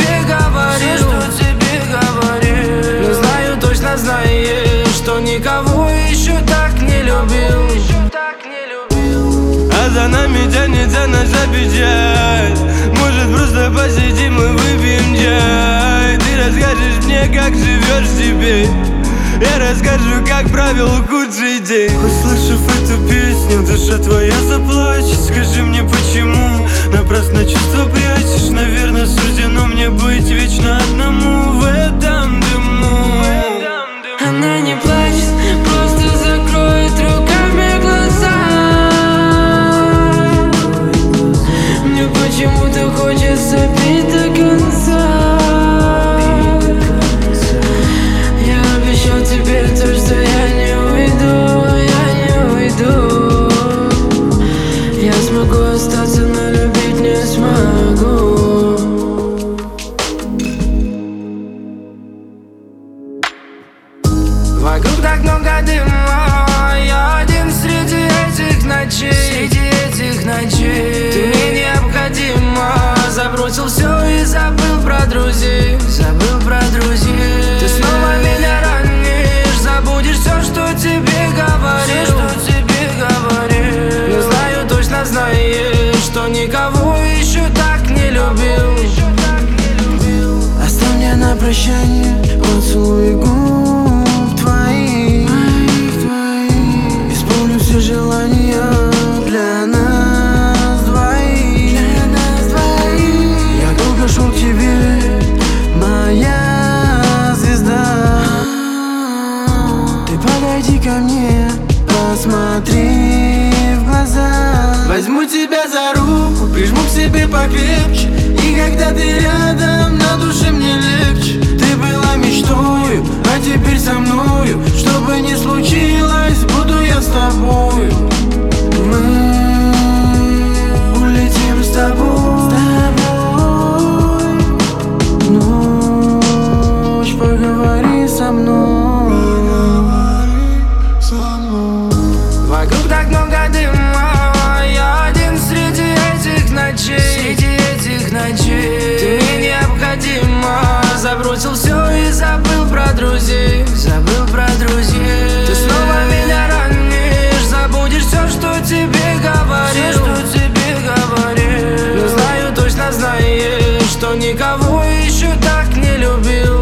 тебе говорил, но знаю, точно знаешь, что никого еще так не любил. А за нами тянется наша печаль. Может, просто посидим и выпьем чай. Ты расскажешь мне, как живешь теперь, я расскажу, как провел худший день. Услышав эту песню, душа твоя заплачет. Скажи мне, почему напрасно чувства прячешь? Наверное, суждено мне быть вечно одному в этом дыму. Она не плачет, просто закроет руками глаза. Мне почему-то хочется пить до конца. Я обещал теперь то, что я не уйду. Я смогу остаться, но любить не смогу. Вокруг так много дыма, я один среди этих ночей. Ты мне необходима. Забросил все и забыл про друзей. Ты снова меня ранишь, забудешь все, что тебе говорил. Но знаю, точно знаешь, что никого еще так не любил. Оставь мне на прощание поцелуй губ твоих. Исполню все желания для нас двоих. Я долго шел к тебе, моя звезда. Ты подойди ко мне, посмотри в глаза. Возьму тебя за руку, прижму к себе покрепче. И когда ты рядом, на душе мне легче. Ты была мечтою, а теперь со мною. Что бы ни случилось, буду я с тобою. Мы улетим с тобой. Ночь, поговори со мной. Вокруг так много дыма, я один среди этих ночей. Ты мне необходима. Забросил все и забыл про друзей. Ты снова меня ранишь, забудешь все, что тебе говорил. Но знаю, точно знаешь, что никого еще так не любил.